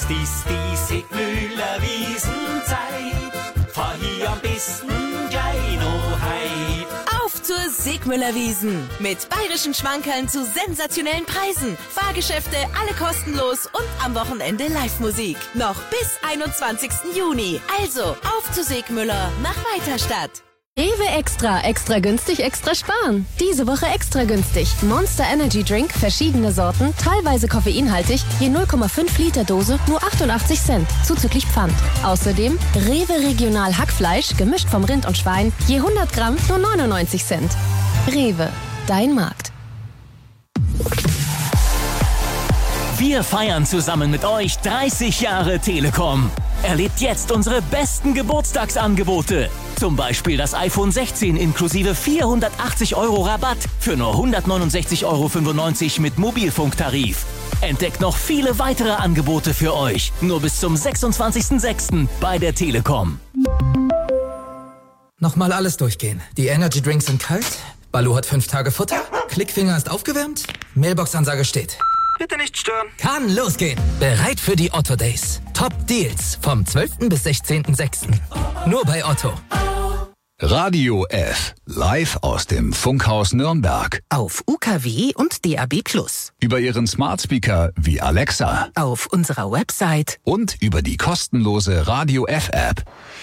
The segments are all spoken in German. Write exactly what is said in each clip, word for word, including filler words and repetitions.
Jetzt ist die Sigmüller Wiesenzeit, fahr hier am besten gleich noch heim. Auf zur Sigmüller Wiesn mit bayerischen Schmankerln zu sensationellen Preisen. Fahrgeschäfte, alle kostenlos und am Wochenende Live-Musik. Noch bis einundzwanzigsten Juni. Also auf zu Sigmüller nach Weiterstadt. Rewe Extra, extra günstig, extra sparen. Diese Woche extra günstig. Monster Energy Drink, verschiedene Sorten, teilweise koffeinhaltig, je null Komma fünf Liter Dose, nur achtundachtzig Cent, zuzüglich Pfand. Außerdem Rewe Regional Hackfleisch, gemischt vom Rind und Schwein, je hundert Gramm, nur neunundneunzig Cent. Rewe, dein Markt. Wir feiern zusammen mit euch dreißig Jahre Telekom. Erlebt jetzt unsere besten Geburtstagsangebote. Zum Beispiel das iPhone sechzehn inklusive vierhundertachtzig Euro Rabatt für nur hundertneunundsechzig Euro fünfundneunzig mit Mobilfunktarif. Entdeckt noch viele weitere Angebote für euch. Nur bis zum sechsundzwanzigsten sechsten bei der Telekom. Nochmal alles durchgehen. Die Energy Drinks sind kalt, Balu hat fünf Tage Futter, Klickfinger ist aufgewärmt, Mailbox-Ansage steht. Bitte nicht stören. Kann losgehen. Bereit für die Otto Days. Top Deals vom zwölften bis sechzehnten sechsten Nur bei Otto. Radio F. Live aus dem Funkhaus Nürnberg. Auf U K W und D A B plus. Über Ihren Smart Speaker wie Alexa. Auf unserer Website. Und über die kostenlose Radio F App.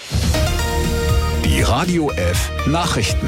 Die Radio F Nachrichten.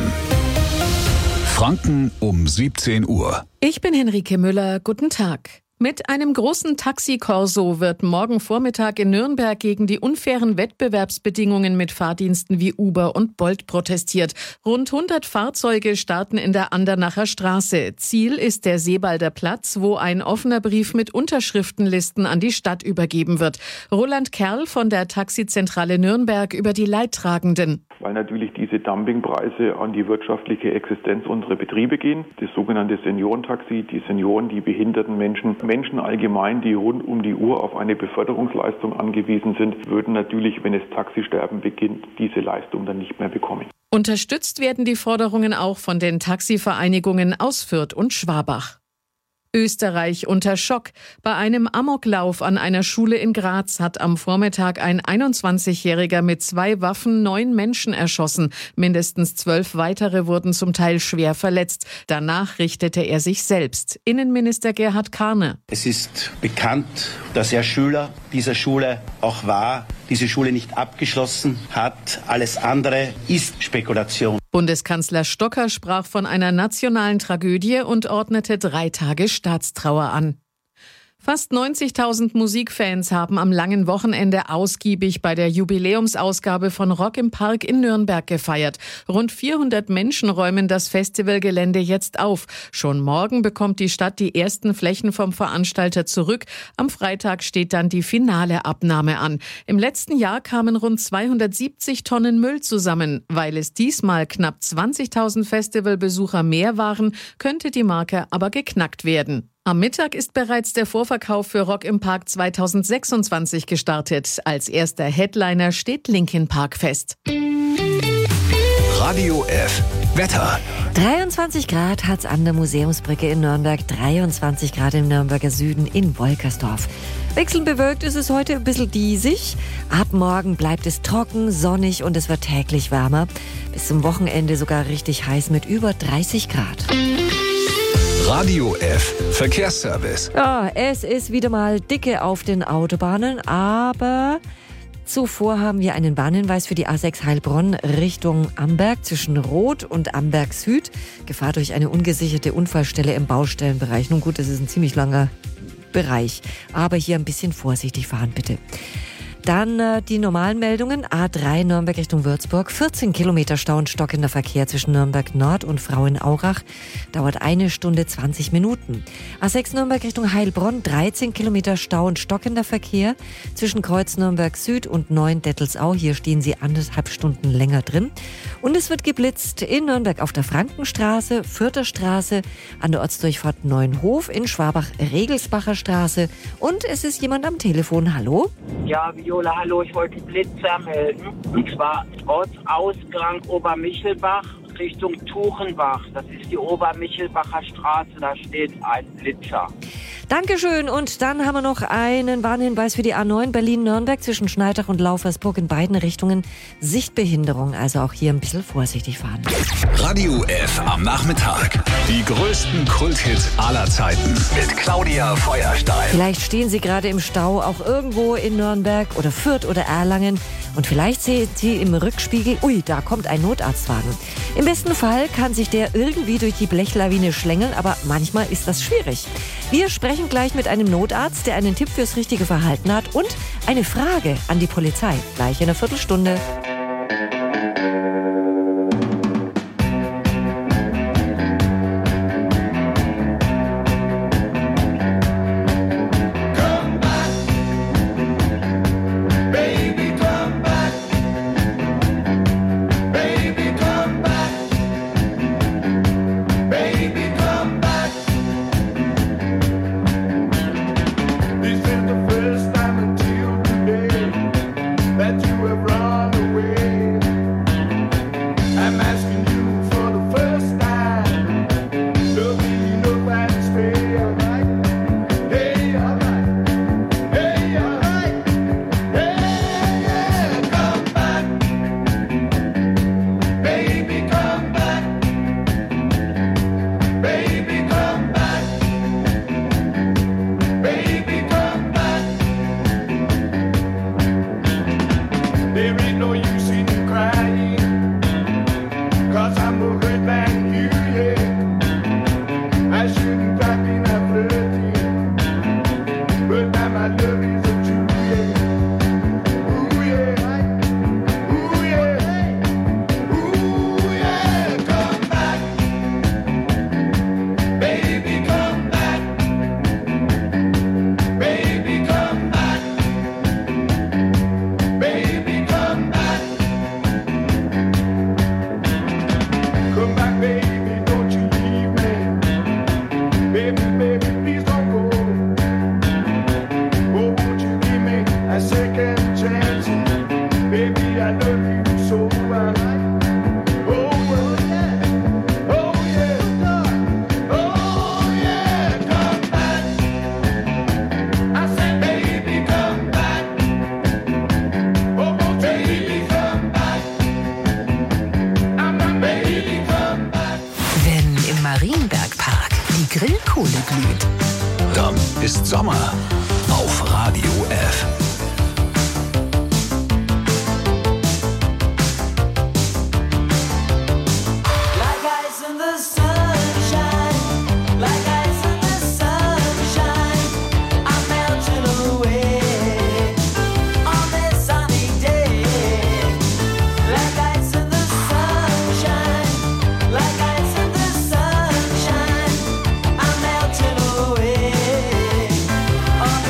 Franken um siebzehn Uhr. Ich bin Henrike Müller. Guten Tag. Mit einem großen Taxi-Korso wird morgen Vormittag in Nürnberg gegen die unfairen Wettbewerbsbedingungen mit Fahrdiensten wie Uber und Bolt protestiert. Rund hundert Fahrzeuge starten in der Andernacher Straße. Ziel ist der Seebalder Platz, wo ein offener Brief mit Unterschriftenlisten an die Stadt übergeben wird. Roland Kerl von der Taxizentrale Nürnberg über die Leidtragenden. Weil natürlich diese Dumpingpreise an die wirtschaftliche Existenz unserer Betriebe gehen. Das sogenannte Seniorentaxi, die Senioren, die behinderten Menschen, Menschen allgemein, die rund um die Uhr auf eine Beförderungsleistung angewiesen sind, würden natürlich, wenn es Taxisterben beginnt, diese Leistung dann nicht mehr bekommen. Unterstützt werden die Forderungen auch von den Taxivereinigungen aus Fürth und Schwabach. Österreich unter Schock. Bei einem Amoklauf an einer Schule in Graz hat am Vormittag ein einundzwanzigjähriger mit zwei Waffen neun Menschen erschossen. Mindestens zwölf weitere wurden zum Teil schwer verletzt. Danach richtete er sich selbst. Innenminister Gerhard Karne. Es ist bekannt, dass er Schüler dieser Schule auch war, diese Schule nicht abgeschlossen hat. Alles andere ist Spekulation. Bundeskanzler Stocker sprach von einer nationalen Tragödie und ordnete drei Tage Staatstrauer an. Fast neunzigtausend Musikfans haben am langen Wochenende ausgiebig bei der Jubiläumsausgabe von Rock im Park in Nürnberg gefeiert. Rund vierhundert Menschen räumen das Festivalgelände jetzt auf. Schon morgen bekommt die Stadt die ersten Flächen vom Veranstalter zurück. Am Freitag steht dann die finale Abnahme an. Im letzten Jahr kamen rund zweihundertsiebzig Tonnen Müll zusammen. Weil es diesmal knapp zwanzigtausend Festivalbesucher mehr waren, könnte die Marke aber geknackt werden. Am Mittag ist bereits der Vorverkauf für Rock im Park zweitausendsechsundzwanzig gestartet. Als erster Headliner steht Linkin Park fest. Radio F. Wetter. dreiundzwanzig Grad hat's an der Museumsbrücke in Nürnberg, dreiundzwanzig Grad im Nürnberger Süden in Wolkersdorf. Wechselnd bewölkt ist es heute ein bisschen diesig. Ab morgen bleibt es trocken, sonnig und es wird täglich wärmer. Bis zum Wochenende sogar richtig heiß mit über dreißig Grad. Radio F. Verkehrsservice. Ja, es ist wieder mal dicke auf den Autobahnen, aber zuvor haben wir einen Warnhinweis für die A sechs Heilbronn Richtung Amberg zwischen Roth und Amberg Süd. Gefahr durch eine ungesicherte Unfallstelle im Baustellenbereich. Nun gut, das ist ein ziemlich langer Bereich, aber hier ein bisschen vorsichtig fahren bitte. Dann äh, die normalen Meldungen. A drei Nürnberg Richtung Würzburg. vierzehn Kilometer Stau und stockender Verkehr zwischen Nürnberg Nord und Frauenaurach. Dauert eine Stunde zwanzig Minuten. A sechs Nürnberg Richtung Heilbronn. dreizehn Kilometer Stau und stockender Verkehr zwischen Kreuz Nürnberg Süd und Neuen-Dettelsau. Hier stehen Sie anderthalb Stunden länger drin. Und es wird geblitzt in Nürnberg auf der Frankenstraße, Fürther Straße, an der Ortsdurchfahrt Neuenhof, in Schwabach Regelsbacher Straße. Und es ist jemand am Telefon. Hallo? Ja, Viola, hallo, ich wollte Blitzer melden. Und zwar Ortsausgang Obermichelbach Richtung Tuchenbach. Das ist die Obermichelbacher Straße, da steht ein Blitzer. Dankeschön. Und dann haben wir noch einen Warnhinweis für die A neun Berlin-Nürnberg zwischen Schneidach und Laufersburg in beiden Richtungen. Sichtbehinderung, also auch hier ein bisschen vorsichtig fahren. Radio F am Nachmittag. Die größten Kulthits aller Zeiten mit Claudia Feuerstein. Vielleicht stehen Sie gerade im Stau, auch irgendwo in Nürnberg oder Fürth oder Erlangen. Und vielleicht sehen Sie im Rückspiegel, ui, da kommt ein Notarztwagen. Im besten Fall kann sich der irgendwie durch die Blechlawine schlängeln, aber manchmal ist das schwierig. Wir sprechen gleich mit einem Notarzt, der einen Tipp fürs richtige Verhalten hat und eine Frage an die Polizei. Gleich in einer Viertelstunde. Dann ist Sommer auf Radio F. Away.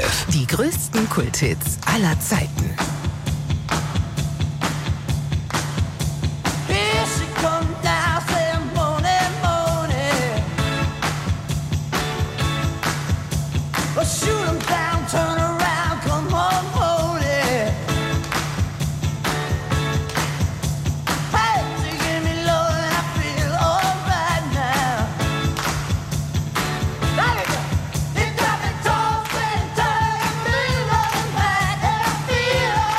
F. Die größten Kulthits aller Zeiten. Feel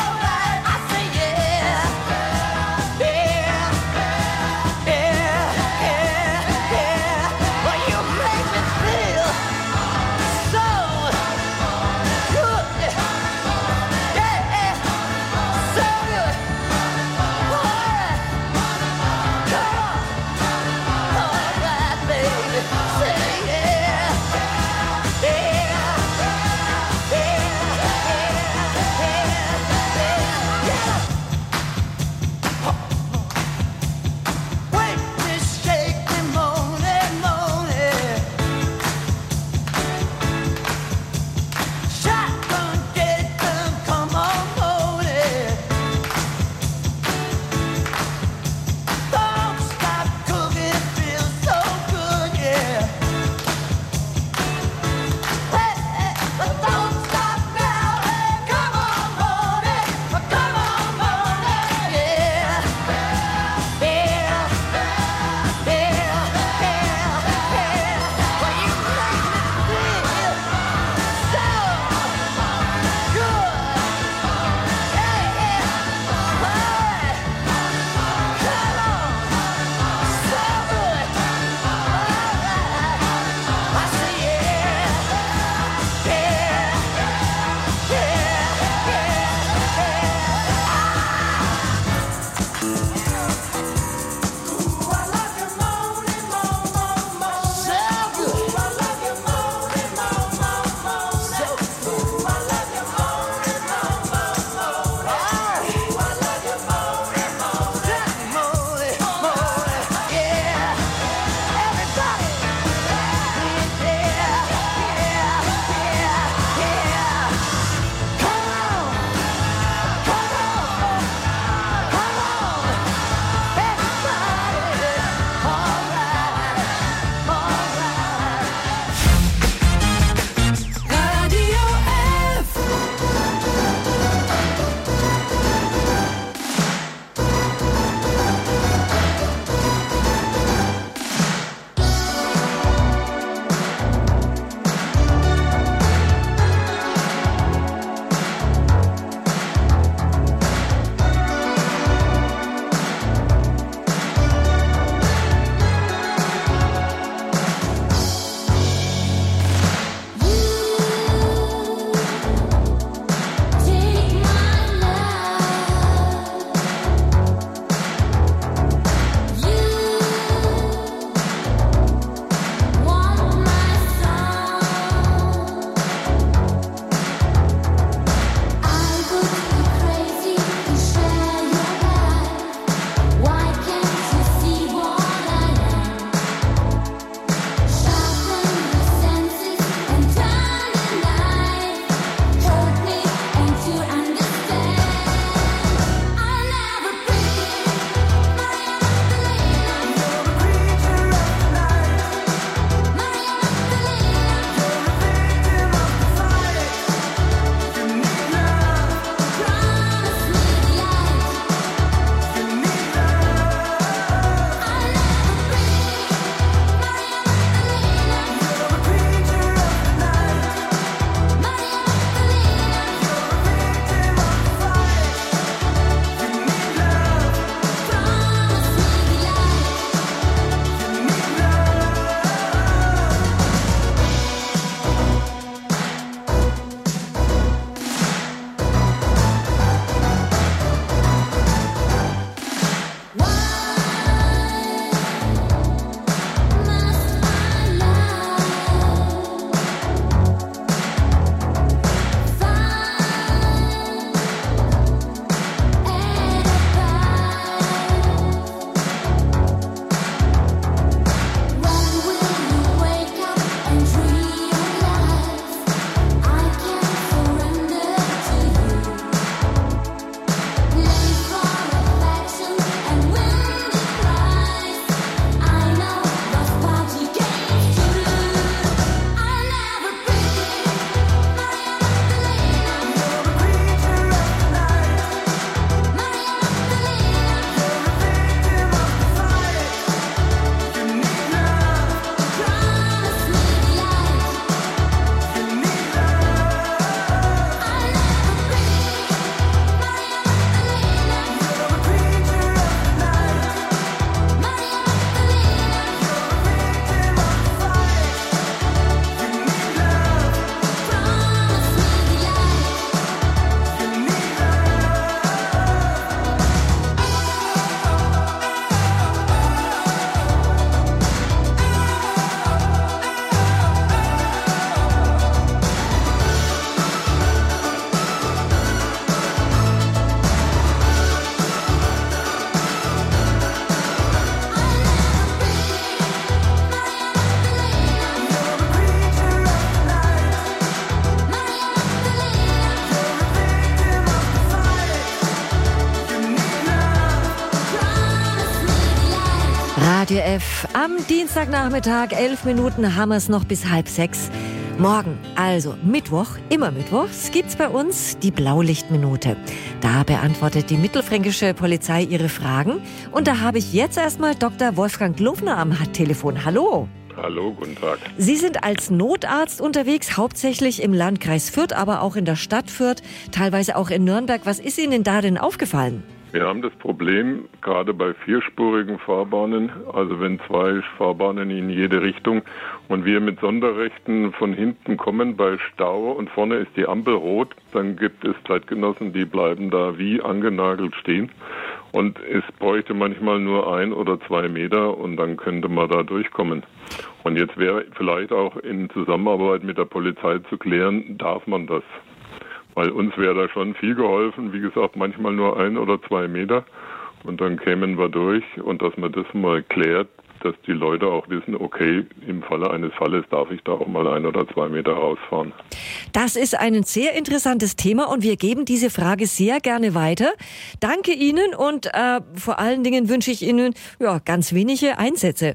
Radio F. Am Dienstagnachmittag, elf Minuten, haben wir es noch bis halb sechs. Morgen, also Mittwoch, immer Mittwochs, gibt's bei uns die Blaulichtminute. Da beantwortet die mittelfränkische Polizei ihre Fragen. Und da habe ich jetzt erstmal Doktor Wolfgang Glufner am Telefon. Hallo. Hallo, guten Tag. Sie sind als Notarzt unterwegs, hauptsächlich im Landkreis Fürth, aber auch in der Stadt Fürth, teilweise auch in Nürnberg. Was ist Ihnen da denn aufgefallen? Wir haben das Problem, gerade bei vierspurigen Fahrbahnen, also wenn zwei Fahrbahnen in jede Richtung und wir mit Sonderrechten von hinten kommen bei Stau und vorne ist die Ampel rot, dann gibt es Zeitgenossen, die bleiben da wie angenagelt stehen. Und es bräuchte manchmal nur ein oder zwei Meter und dann könnte man da durchkommen. Und jetzt wäre vielleicht auch in Zusammenarbeit mit der Polizei zu klären, darf man das? Weil uns wäre da schon viel geholfen, wie gesagt, manchmal nur ein oder zwei Meter und dann kämen wir durch und dass man das mal klärt, dass die Leute auch wissen, okay, im Falle eines Falles darf ich da auch mal ein oder zwei Meter rausfahren. Das ist ein sehr interessantes Thema und wir geben diese Frage sehr gerne weiter. Danke Ihnen und äh, vor allen Dingen wünsche ich Ihnen ja, ganz wenige Einsätze.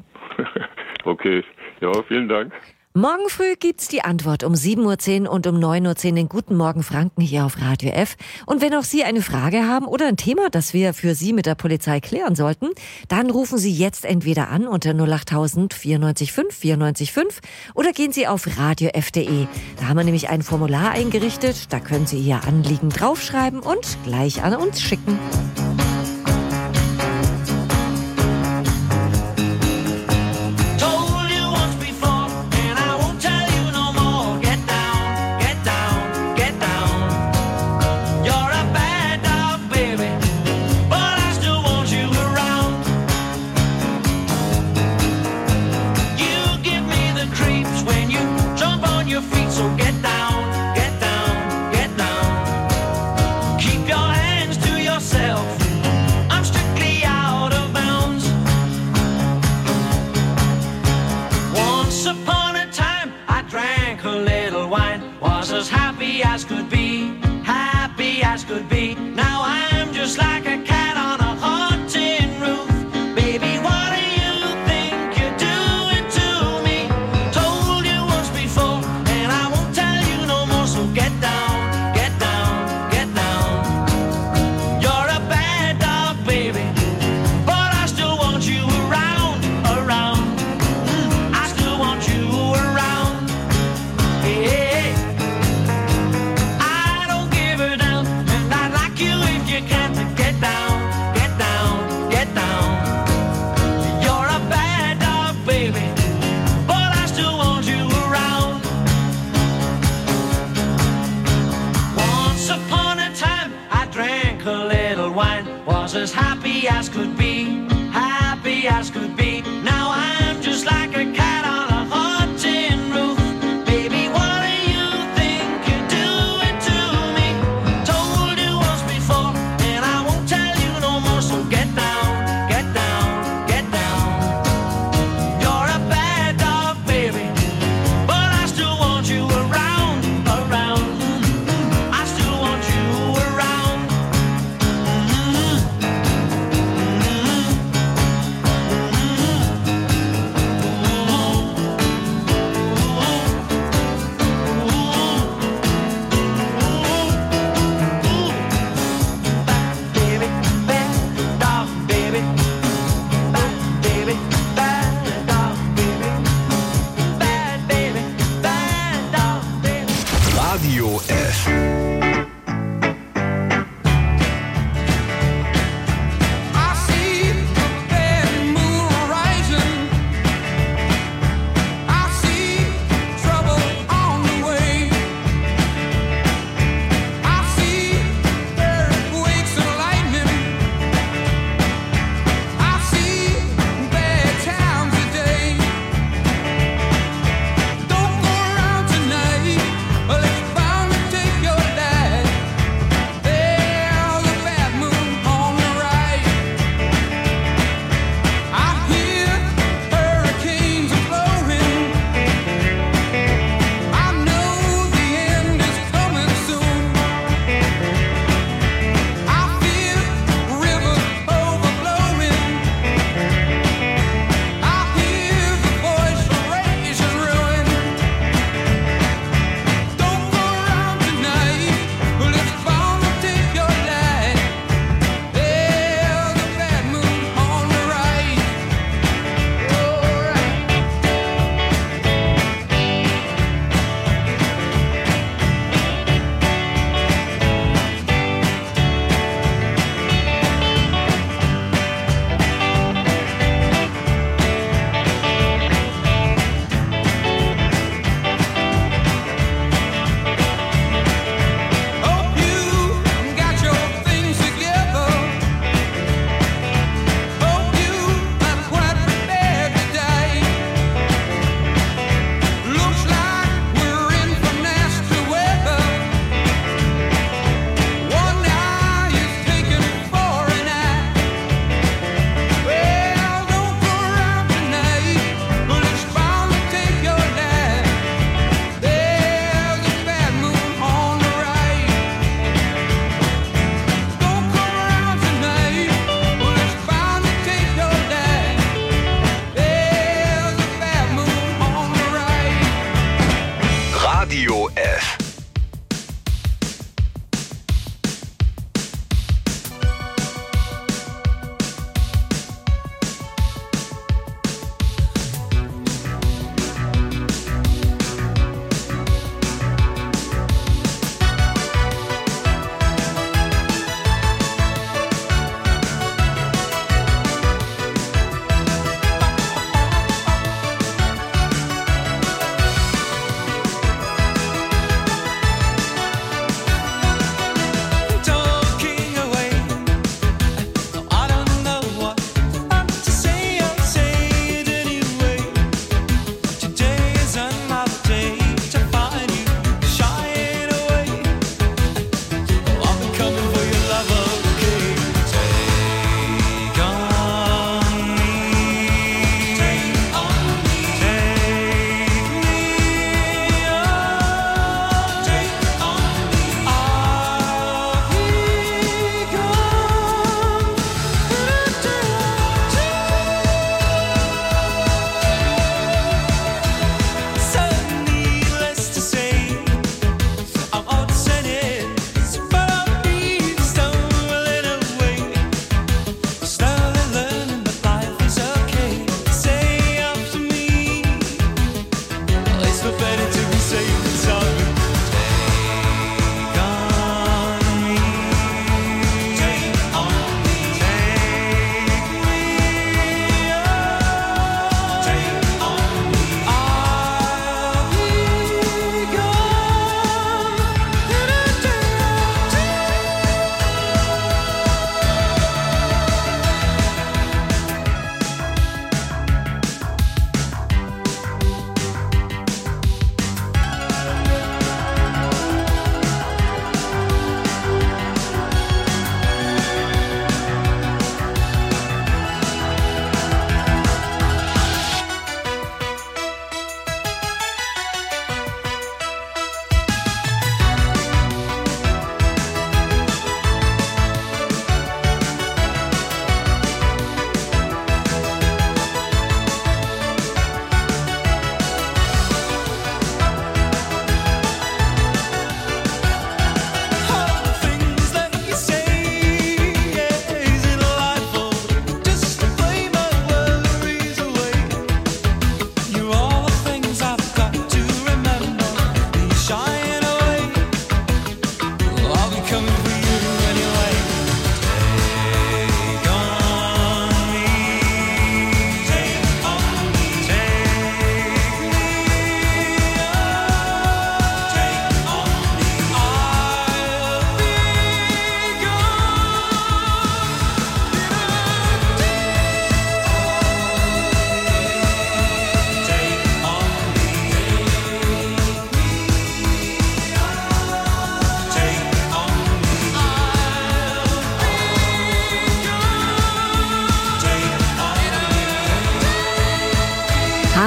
Okay, ja, vielen Dank. Morgen früh gibt's die Antwort um sieben Uhr zehn und um neun Uhr zehn in Guten Morgen Franken hier auf Radio F. Und wenn auch Sie eine Frage haben oder ein Thema, das wir für Sie mit der Polizei klären sollten, dann rufen Sie jetzt entweder an unter null acht tausend vierundneunzig fünf vierundneunzig fünf oder gehen Sie auf radio f punkt de. Da haben wir nämlich ein Formular eingerichtet, da können Sie Ihr Anliegen draufschreiben und gleich an uns schicken. Well, it's bound to take your dad.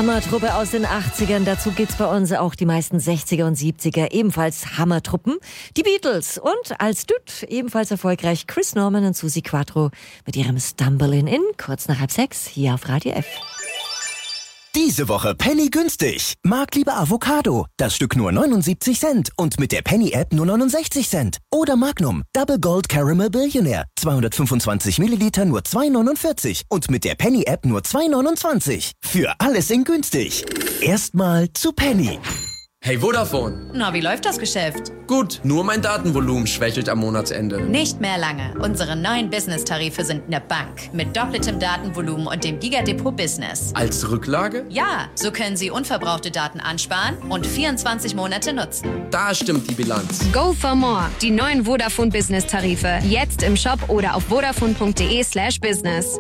Hammertruppe aus den achtzigern. Dazu gibt's bei uns auch die meisten sechziger und siebziger, ebenfalls Hammertruppen. Die Beatles und als Duett ebenfalls erfolgreich Chris Norman und Suzi Quatro mit ihrem Stumblein' In, kurz nach halb sechs, hier auf Radio F. Diese Woche Penny günstig. Marktliebe Avocado. Das Stück nur neunundsiebzig Cent und mit der Penny-App nur neunundsechzig Cent. Oder Magnum Double Gold Caramel Billionaire. zweihundertfünfundzwanzig Milliliter nur zwei neunundvierzig und mit der Penny-App nur zwei neunundzwanzig. Für alles in günstig. Erstmal zu Penny. Hey Vodafone. Na, wie läuft das Geschäft? Gut, nur mein Datenvolumen schwächelt am Monatsende. Nicht mehr lange. Unsere neuen Business-Tarife sind eine Bank. Mit doppeltem Datenvolumen und dem Gigadepot Business. Als Rücklage? Ja, so können Sie unverbrauchte Daten ansparen und vierundzwanzig Monate nutzen. Da stimmt die Bilanz. Go for more. Die neuen Vodafone Business-Tarife. Jetzt im Shop oder auf vodafone.de slash business.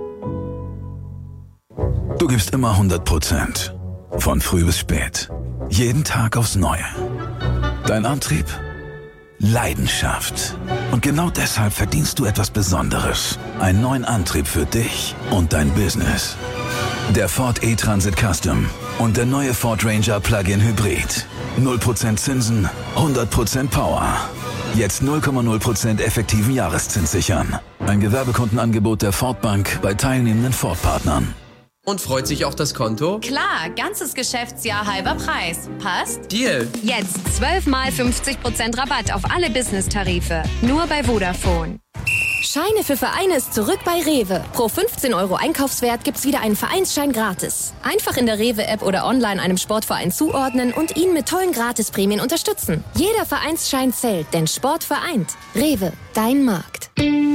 Du gibst immer hundert Prozent. Von früh bis spät. Jeden Tag aufs Neue. Dein Antrieb? Leidenschaft. Und genau deshalb verdienst du etwas Besonderes. Einen neuen Antrieb für dich und dein Business. Der Ford E-Transit Custom und der neue Ford Ranger Plug-in Hybrid. null Prozent Zinsen, hundert Prozent Power. Jetzt null Komma null Prozent effektiven Jahreszins sichern. Ein Gewerbekundenangebot der Ford Bank bei teilnehmenden Ford-Partnern. Und freut sich auch das Konto? Klar, ganzes Geschäftsjahr halber Preis. Passt? Deal. Jetzt zwölf mal fünfzig Prozent Rabatt auf alle Business-Tarife. Nur bei Vodafone. Scheine für Vereine ist zurück bei Rewe. Pro fünfzehn Euro Einkaufswert gibt's wieder einen Vereinsschein gratis. Einfach in der Rewe-App oder online einem Sportverein zuordnen und ihn mit tollen Gratisprämien unterstützen. Jeder Vereinsschein zählt, denn Sport vereint. Rewe, dein Markt.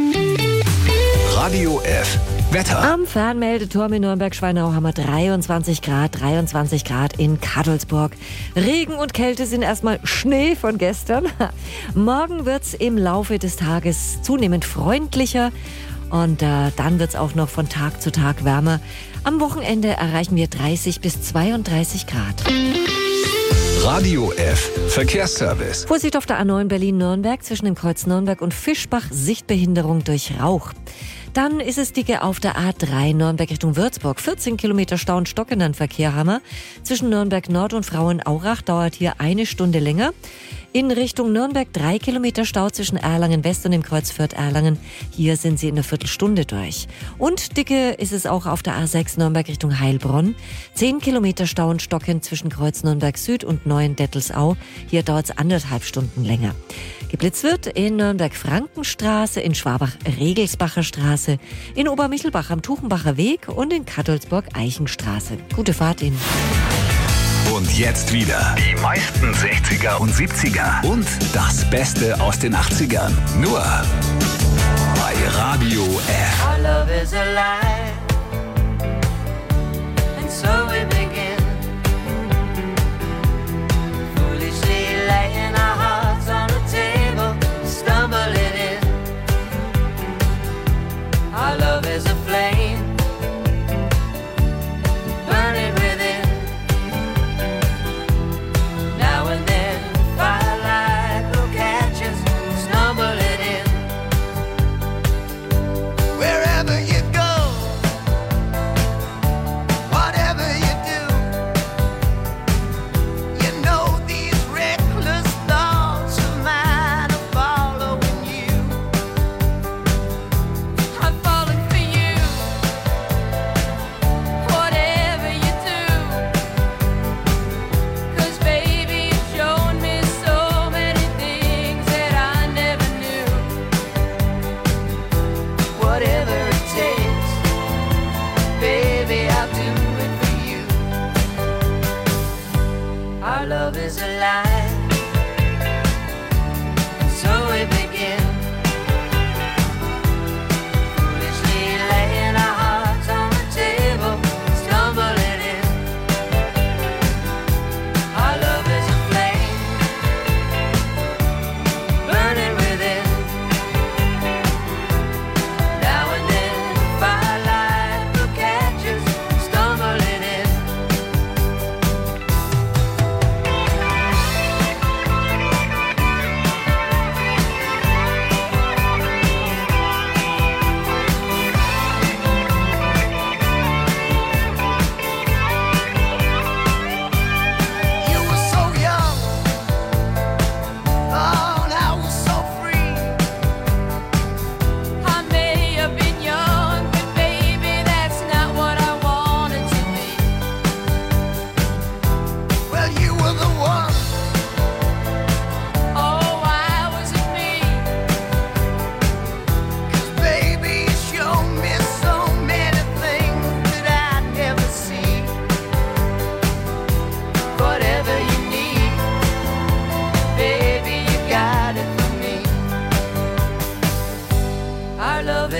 Radio F. Wetter. Am Fernmeldeturm in Nürnberg-Schweinau haben wir dreiundzwanzig Grad, dreiundzwanzig Grad in Kadolsburg. Regen und Kälte sind erstmal Schnee von gestern. Morgen wird's im Laufe des Tages zunehmend freundlicher und äh, dann wird's auch noch von Tag zu Tag wärmer. Am Wochenende erreichen wir dreißig bis zweiunddreißig Grad. Radio F. Verkehrsservice. Vorsicht auf der A neun Berlin-Nürnberg zwischen dem Kreuz Nürnberg und Fischbach, Sichtbehinderung durch Rauch. Dann ist es dicke auf der A drei Nürnberg Richtung Würzburg. vierzehn Kilometer Stau und stockenden Verkehr haben wir. Zwischen Nürnberg Nord und Frauenaurach dauert hier eine Stunde länger. In Richtung Nürnberg drei Kilometer Stau zwischen Erlangen West und dem Kreuz Fürth-Erlangen. Hier sind sie in einer Viertelstunde durch. Und dicke ist es auch auf der A sechs Nürnberg Richtung Heilbronn. zehn Kilometer Stau und Stocken zwischen Kreuz Nürnberg Süd und Neuendettelsau. Hier dauert es anderthalb Stunden länger. Geblitzt wird in Nürnberg-Frankenstraße, in Schwabach-Regelsbacher Straße, in Obermichelbach am Tuchenbacher Weg und in Kattelsburg-Eichenstraße. Gute Fahrt Ihnen. Und jetzt wieder die meisten sechziger und siebziger und das Beste aus den achtzigern. Nur bei Radio F. Our love is alive, and so we begin. Foolishly laying our hearts on the table, stumbling in. Our love is a flame, burning within. Now and then, firelight will catch us, stumbling in. Wherever you go, whatever you do,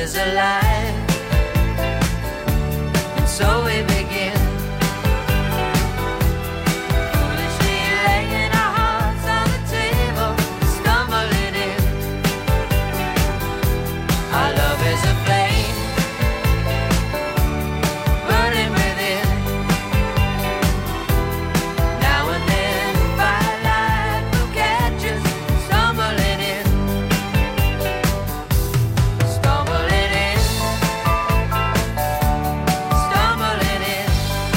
is alive. And so we begin. Foolishly laying our hearts on the table, stumbling in. Our love is a flame, burning within. Now and then firelight will catch us, stumbling in. Stumbling in. Stumbling in.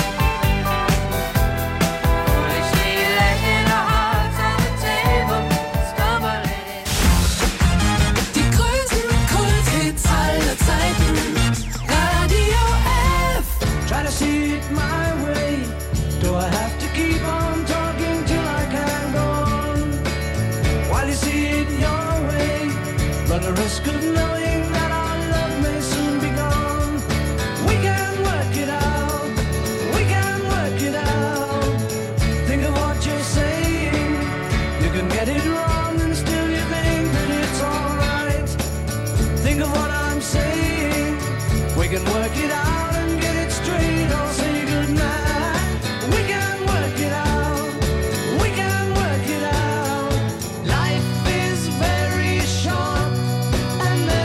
Foolishly laying our hearts on the table, stumbling in. Die größten Kulthits aller Zeiten. Radio F. Try to see it my way. Do I have to keep on talking till I can go on? While you see it your way, run the risk of knowing that our love may soon be gone. We can work it out. We can work it out. Think of what you're saying. You can get it wrong and still you think that it's alright. Think of what I'm saying. We can work it out and get it straight or say goodnight. We can work it out. We can work it out. Life is very short and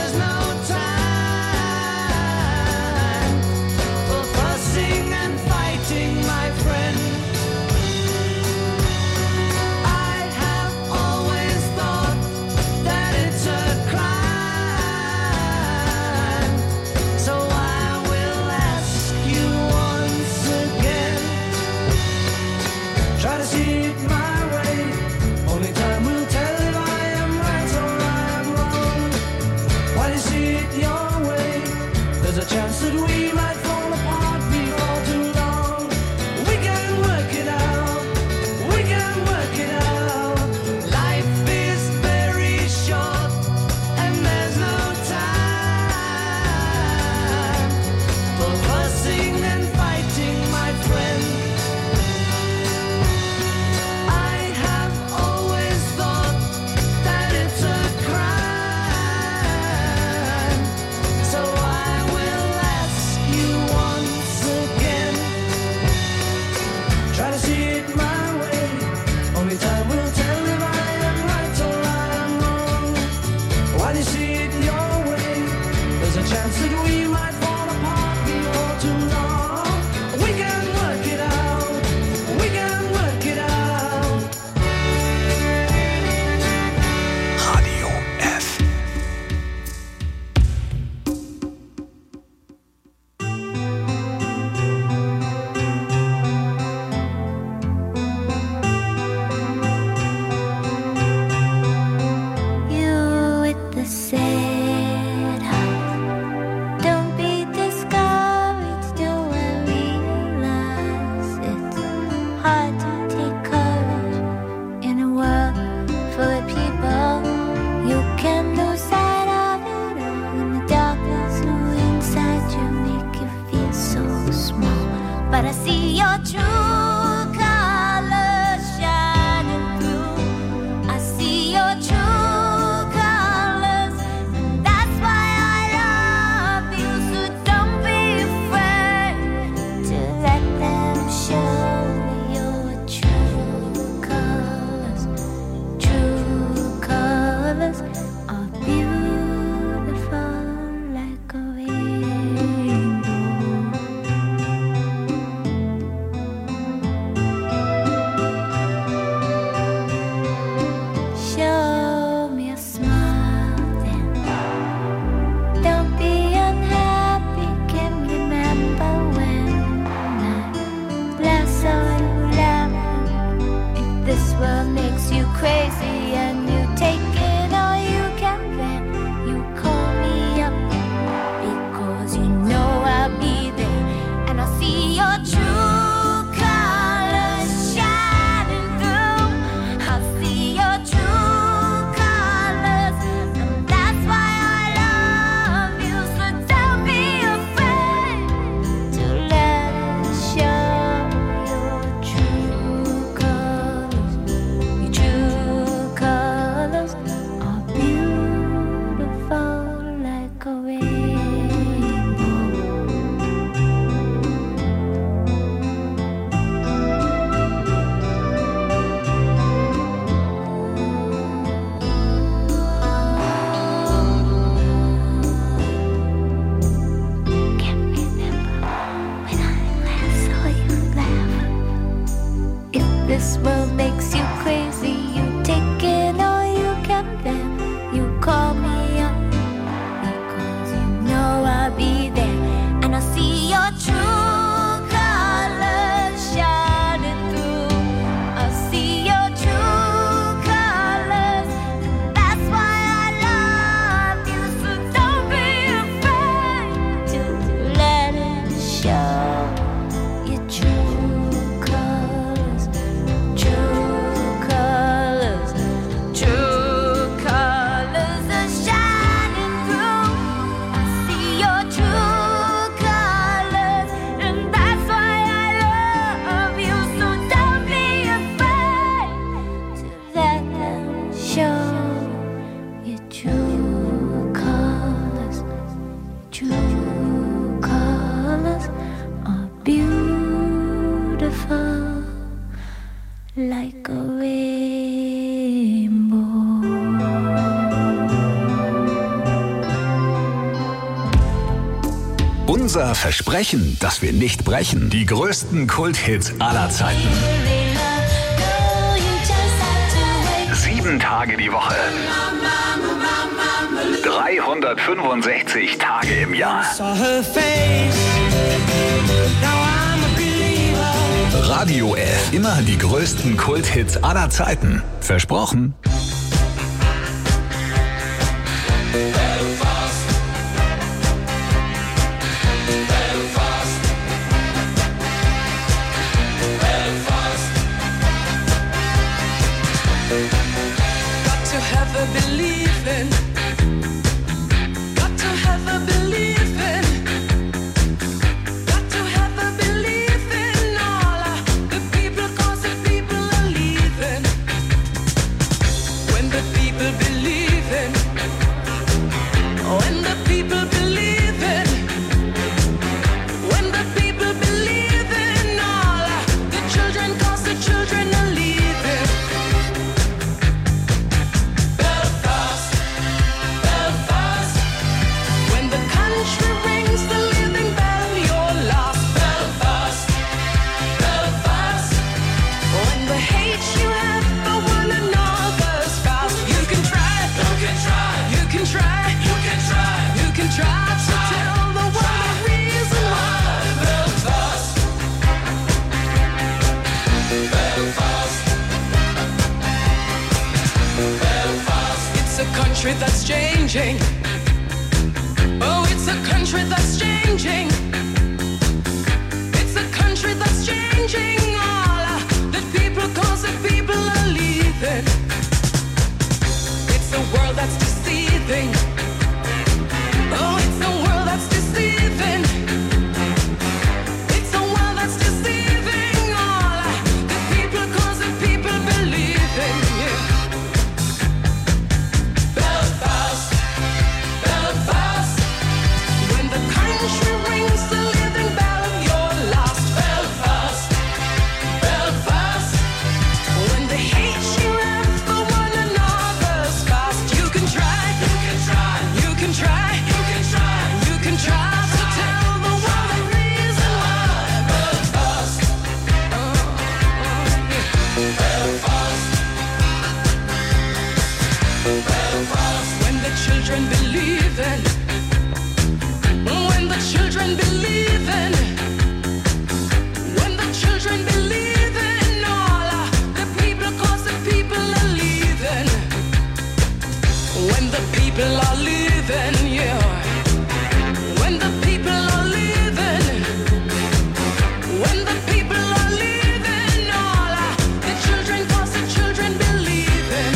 Unser Versprechen, das wir nicht brechen. Die größten Kulthits aller Zeiten. Sieben Tage die Woche. dreihundertfünfundsechzig Tage im Jahr. Radio elf. Immer die größten Kulthits aller Zeiten. Versprochen. That's changing. Oh, it's a country that's changing. It's a country that's changing. All the people, cause the people are leaving. It's a world that's deceiving. Oh, it's a world that's deceiving. It's a world that's deceiving. All the people, cause the people believe in you. Children believe in, when the children believe in, when the children believe in all the people, cause the people are leaving. When the people are leaving, yeah. When the people are leaving, when the people are leaving, all the children, cause the children believe in.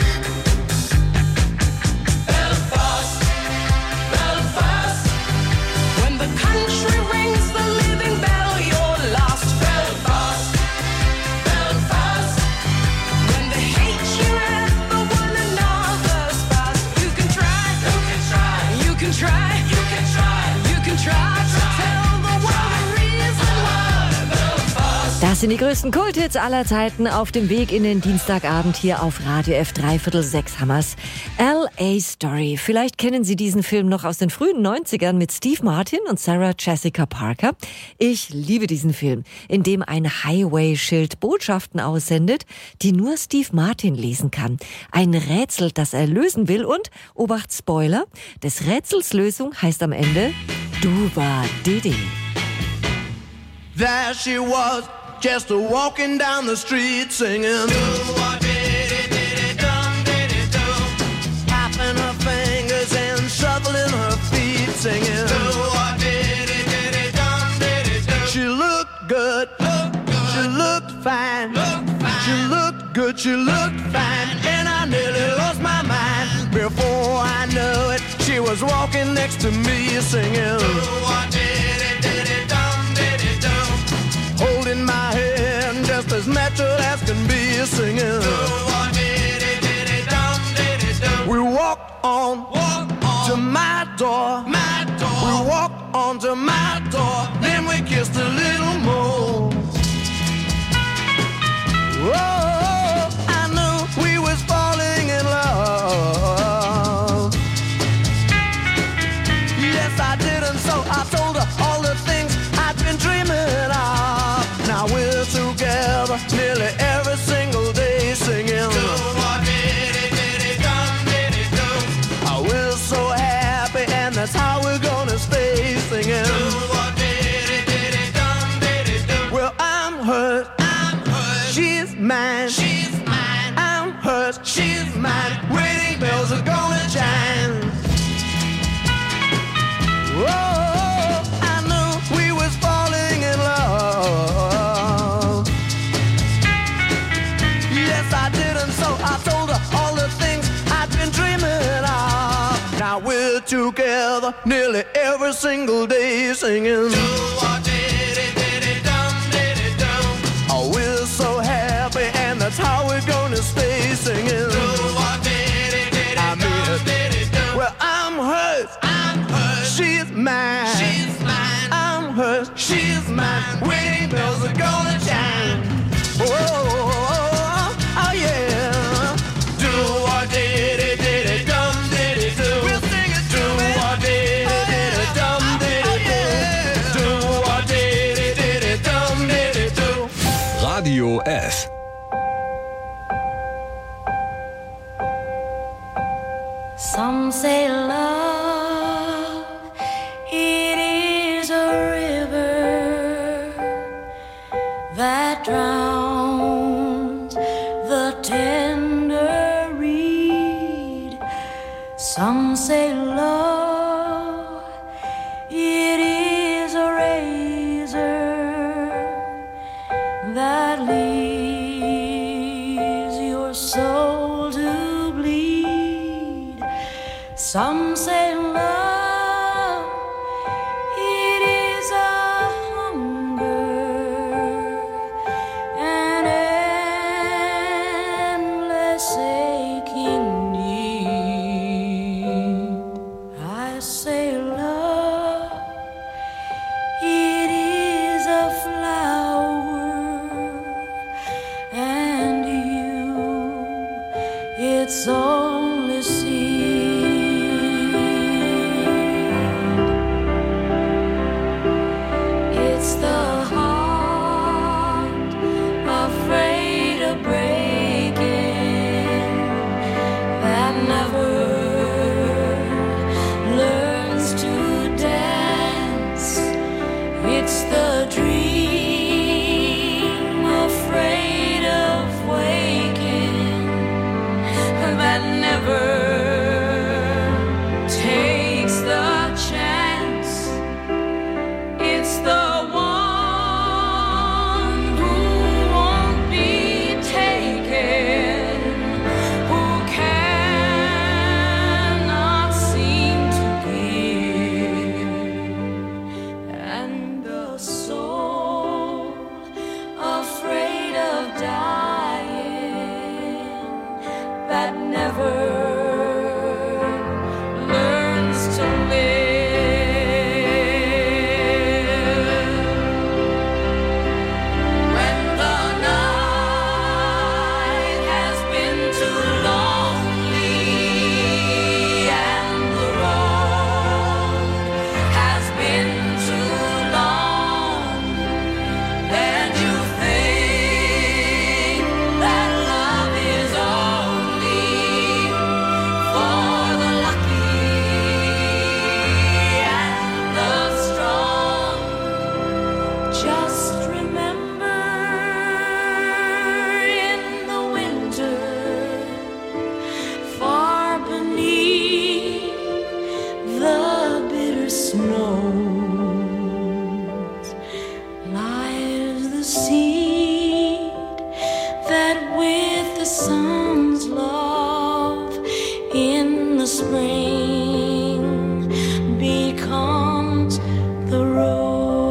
Country rings the living bell, you're lost. Belfast, Belfast. When they hate you and the one another's past, you can try, you can try, you can try, you can try, you can try to tell the world the reason why. Belfast. Das sind die größten Kulthits aller Zeiten auf dem Weg in den Dienstagabend hier auf Radio F. Dreiviertel sechs Hammers. L A Story. Vielleicht kennen Sie diesen Film noch aus den frühen neunzigern mit Steve Martin und Sarah Jessica Parker. Ich liebe diesen Film, in dem ein Highway-Schild Botschaften aussendet, die nur Steve Martin lesen kann. Ein Rätsel, das er lösen will und, Obacht Spoiler, des Rätsels Lösung heißt am Ende Duva Didi. There she was, just a walking down the street singing. Tapping her fingers and shuffling her feet singing. She looked good, she looked fine, she looked good, she looked fine, and I nearly lost my mind. Before I knew it, she was walking next to me singing. Holding my hand just as natural as can be singing. We walked on, walk on to my door. my door. We walked on to my door. Then we kissed a little more. Oh, I knew we was falling in love. Yes, I did, and so I told her all that's how we're gonna stay singing. Well, I'm hers, I'm hers. She's mine, she's mine. I'm hers, she's mine. Wedding bells are gonna chime. Oh, I knew we was falling in love. Yes, I did, and so I told her all the things I'd been dreaming of. Now we're together nearly every single day singing. Oh, we're so happy, and that's how we're gonna stay singing. I mean it. Well, I'm hers, I'm hers. She's mine, she's mine. I'm hers, she's mine. Wedding bells are gonna chime. Oh, oh yeah. Do what did it, did it, dum did it do. We'll sing it. Do what did it, did it, dum did it do. Do what did it, did it, dum did it do. Radio F. Some say love, it is a river that drowns the tender reed. Some say love, it is a razor that leaves your soul to bleed. Some say love, it is a hunger, an endless aching need. I say love, it is a flower, and you, it's only seed. It's the heart afraid of breaking that never learns to dance. It's the dream afraid of waking that never takes the chance. It's the one who won't be taken, who cannot seem to give, and the soul afraid of dying that never learns to live. When the night has been too lonely and the road has been too long, and you think that love is only for the lucky and the strong, just remember in the winter, far beneath the bitter snows, lies the seed that with the sun's love in the spring becomes the rose.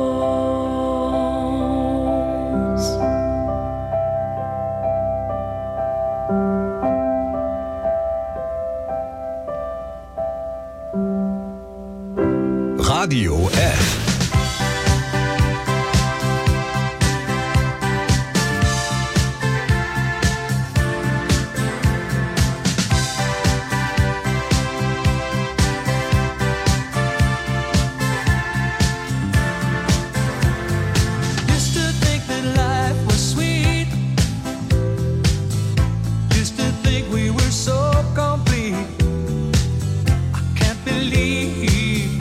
Radio F. Used to think that life was sweet. Used to think we were so complete. I can't believe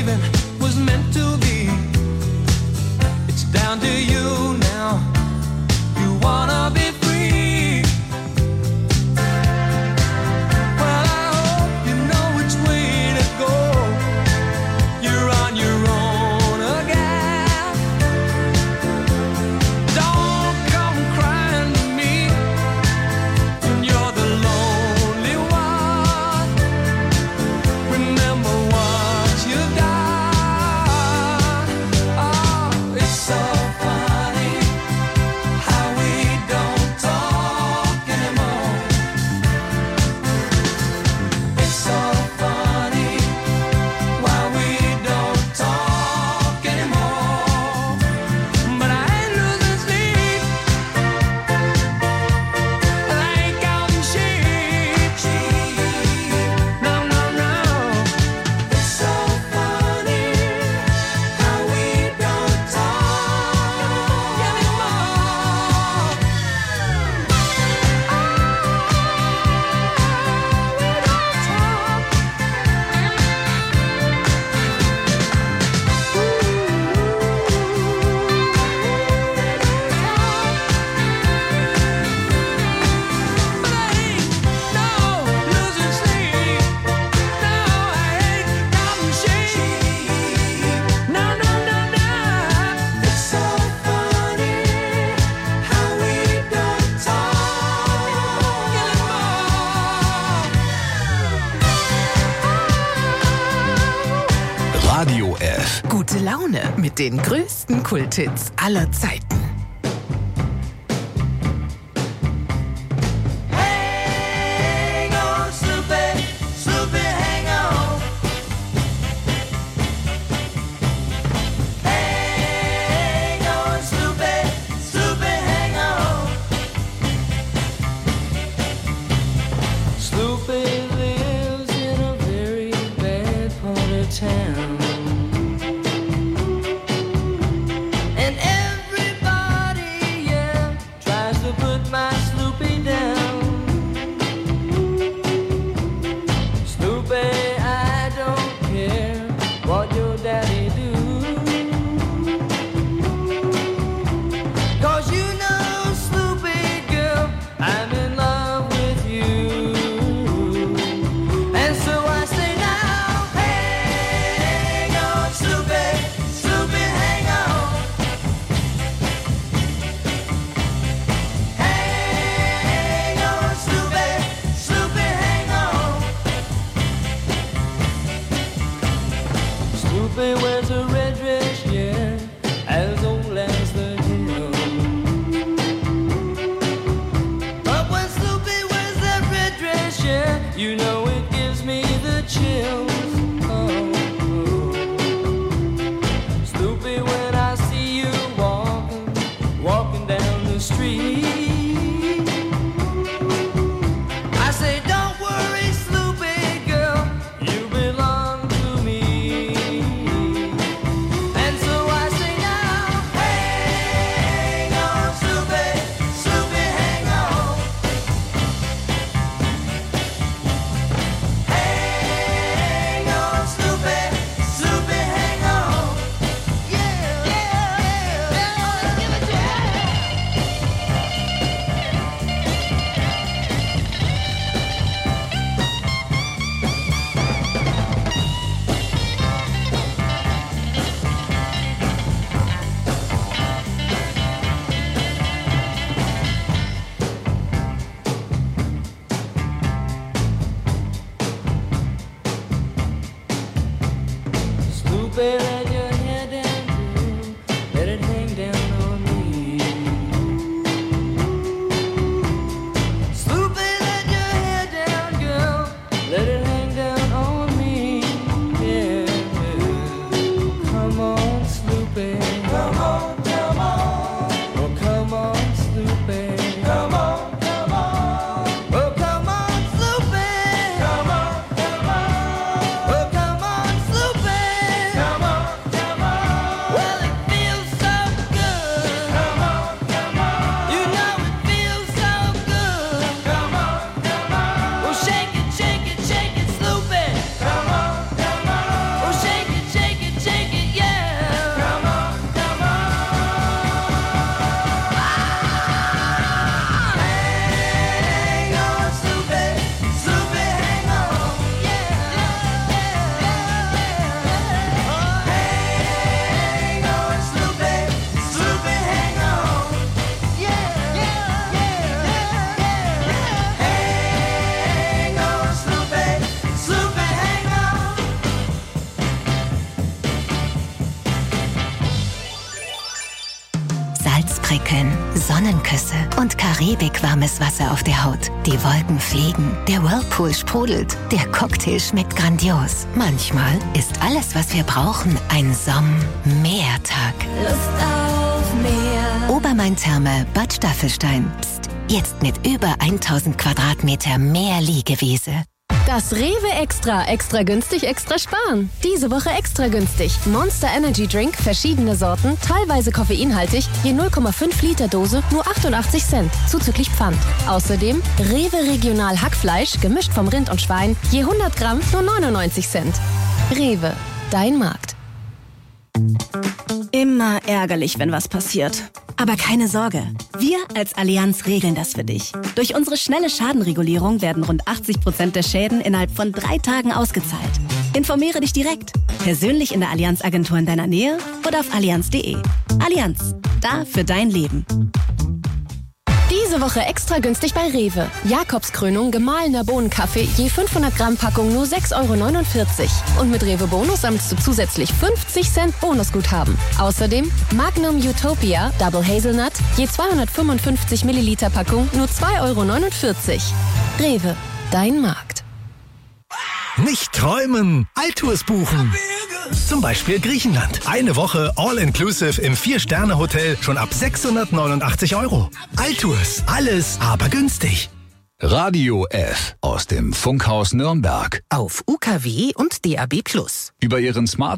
leaving was meant to be. It's down to you now. You wanna be free. Well, I hope you know which way to go. You're on your own again. Don't come crying to me when you're the lonely one. Remember what you've done. Oh, it's so funny how we don't talk anymore. It's so funny why we don't talk anymore. But I ain't losing sleep. I ain't counting sheep. No, no, no. It's so funny how we don't talk anymore. Losing sleep. No, I ain't counting sheep. No, no, no, no. It's so funny how we don't talk anymore. Radio F. Gute Laune mit den größten Kulthits aller Zeiten. Hang on, Snoopy, Snoopy, hang on. Hang on, Snoopy, Snoopy, hang on. Snoopy lives in a very bad part of town. And everybody, yeah, tries to put my Snoopy down. Snoopy, I don't care what your daddy do. 'Cause you know, Snoopy girl, I'm in love with you. And so I say now, hang on, Snoopy, Snoopy, hang on. Hang on, Snoopy, Snoopy, hang on. Snoopy wears a red dress, yeah, as old as the hill. But when Snoopy wears that red dress, yeah, you know it gives me the chills. Oh, oh. Snoopy, when I see you walking, walking down the street, I say, don't worry, Snoopy girl, you belong to me. And so I say now, hang on, Snoopy, Snoopy, hang on. Hang on, Snoopy, Snoopy, hang on. Yeah, yeah, yeah, yeah, give it to me. Snoopy, let your hair down, girl. Let it hang down on me. Snoopy, let your hair down, girl. Let it hang down on me. Yeah. Come on, Snoopy. Come on, come on. Oh, come on, Snoopy. Come on, come on. Oh, come on, Snoopy. Come on, come on. Oh, come on, Snoopy. Come on, prickeln, Sonnenküsse und karibikwarmes Wasser auf der Haut. Die Wolken fliegen, der Whirlpool sprudelt, der Cocktail schmeckt grandios. Manchmal ist alles, was wir brauchen, ein Somm-Meertag. Lust auf Meer. Obermain-Therme Bad Staffelstein. Psst, jetzt mit über tausend Quadratmeter mehr Liegewiese. Das Rewe Extra. Extra günstig, extra sparen. Diese Woche extra günstig. Monster Energy Drink, verschiedene Sorten, teilweise koffeinhaltig, je null Komma fünf Liter Dose, nur achtundachtzig Cent, zuzüglich Pfand. Außerdem Rewe Regional Hackfleisch, gemischt vom Rind und Schwein, je hundert Gramm, nur neunundneunzig Cent. Rewe, dein Markt. Immer ärgerlich, wenn was passiert. Aber keine Sorge, wir als Allianz regeln das für dich. Durch unsere schnelle Schadenregulierung werden rund achtzig Prozent der Schäden innerhalb von drei Tagen ausgezahlt. Informiere dich direkt, persönlich in der Allianz-Agentur in deiner Nähe oder auf allianz punkt de. Allianz, da für dein Leben. Diese Woche extra günstig bei Rewe. Jakobskrönung gemahlener Bohnenkaffee, je fünfhundert Gramm Packung nur sechs Euro neunundvierzig. Und mit Rewe Bonus sammelst du zusätzlich fünfzig Cent Bonusguthaben. Außerdem Magnum Utopia Double Hazelnut, je zweihundertfünfundfünfzig Milliliter Packung nur zwei Euro neunundvierzig. Rewe, dein Markt. Nicht träumen, Altours buchen. Zum Beispiel Griechenland. Eine Woche All-Inclusive im Vier-Sterne-Hotel schon ab sechshundertneunundachtzig Euro. Altours, alles aber günstig. Radio F aus dem Funkhaus Nürnberg. Auf U K W und D A B plus. Über Ihren Smartphone